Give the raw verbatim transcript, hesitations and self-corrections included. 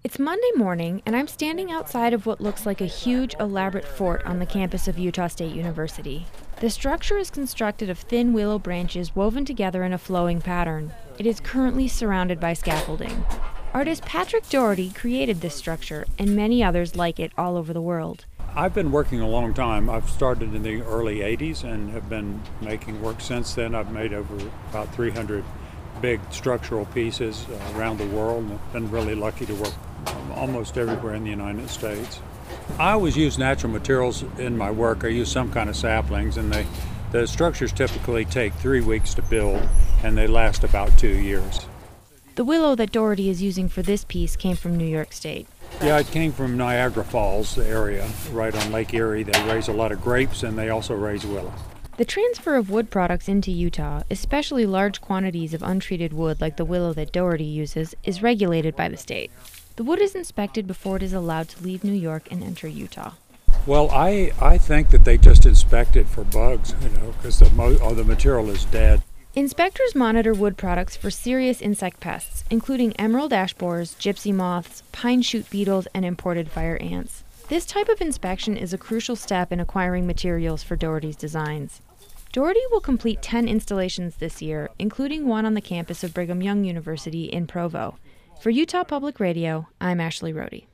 It's Monday morning, and I'm standing outside of what looks like a huge, elaborate fort on the campus of Utah State University. The structure is constructed of thin willow branches woven together in a flowing pattern. It is currently surrounded by scaffolding. Artist Patrick Doherty created this structure, and many others like it all over the world. I've been working a long time. I've started in the early eighties and have been making work since then. I've made over about three hundred big structural pieces uh, around the world, and I've been really lucky to work almost everywhere in the United States. I always use natural materials in my work. I use some kind of saplings, and they, the structures typically take three weeks to build, and they last about two years. The willow that Doherty is using for this piece came from New York State. Yeah, it came from Niagara Falls, the area right on Lake Erie. They raise a lot of grapes, and they also raise willow. The transfer of wood products into Utah, especially large quantities of untreated wood like the willow that Doherty uses, is regulated by the state. The wood is inspected before it is allowed to leave New York and enter Utah. Well, I, I think that they just inspect it for bugs, you know, because the, mo- oh, the material is dead. Inspectors monitor wood products for serious insect pests, including emerald ash borers, gypsy moths, pine shoot beetles, and imported fire ants. This type of inspection is a crucial step in acquiring materials for Doherty's designs. Doherty will complete ten installations this year, including one on the campus of Brigham Young University in Provo. For Utah Public Radio, I'm Ashley Rohde.